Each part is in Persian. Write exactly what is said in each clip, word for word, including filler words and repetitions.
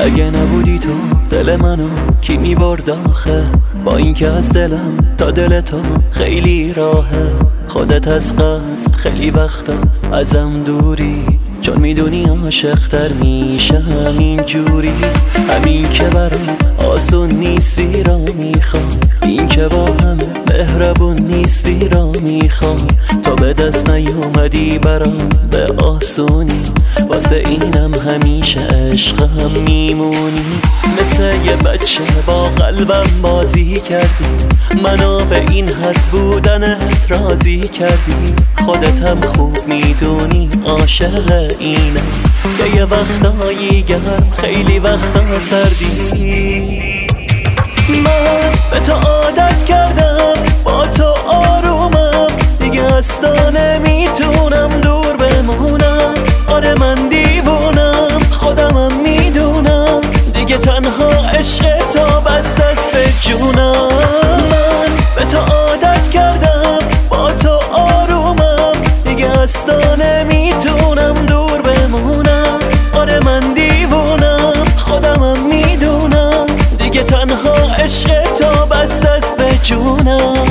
اگه نبودی تو دل منو کی میبرد آخه؟ با اینکه از دلم تا دل تو خیلی راهه. خودت از قصد خیلی وقتا ازم دوری، چون میدونی عاشق تر میشه همین جوری. همین که برام آسون نیستی را میخوام، این که با همه مهربون نیستی را میخوام. تا به دست نیومدی برام به آسونی، واسه اینم همیشه عشقم میمونی. مثل یه بچه با قلبم بازی کردی، منو به این حد بودنت راضی کردی. خودت هم خوب میدونی عاشق اینم، که یه وقتایی گرم خیلی وقتا سردی. من به تو عادت کردم، با تو آرومم، دیگه اصلا نمیتونم دور بمونم. آره من دیوونم، خودمم میدونم، دیگه تنها عشق تو بس دست به جونم. من به تو عادت کردم، با تو آرومم، دیگه اصلا نمیتونم دور بمونم. آره من دیوونم، خودمم میدونم، دیگه تنها عشق تو بس دست به جونم.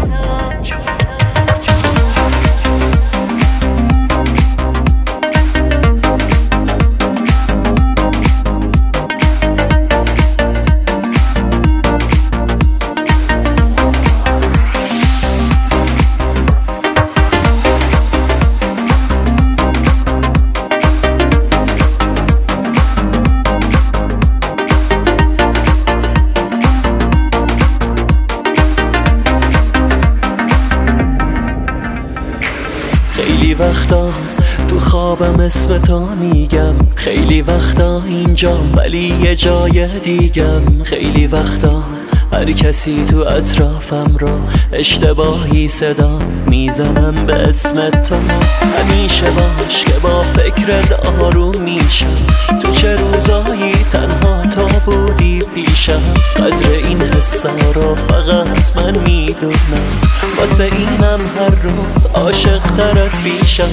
خیلی وقتا تو خوابم اسم تو میگم، خیلی وقتا اینجا ولی یه جای دیگم. خیلی وقتا هر کسی تو اطرافم رو اشتباهی صدا میزنم به اسم تو. همیشه باش که با فکرت آروم میشم، تو چه روزایی تنها تو بودی پیشم. قدر این حسا رو فقط من میدونم، واسه اینم هر روز عاشق تر از پیشم.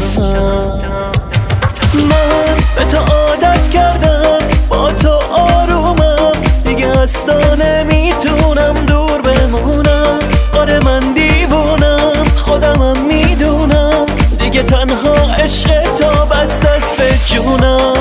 من به تو عادت کردم، با تو آرومم، دیگه اصلا نمیتونم دور بمونم. آره من دیوونم، خودمم میدونم، دیگه تنها عشق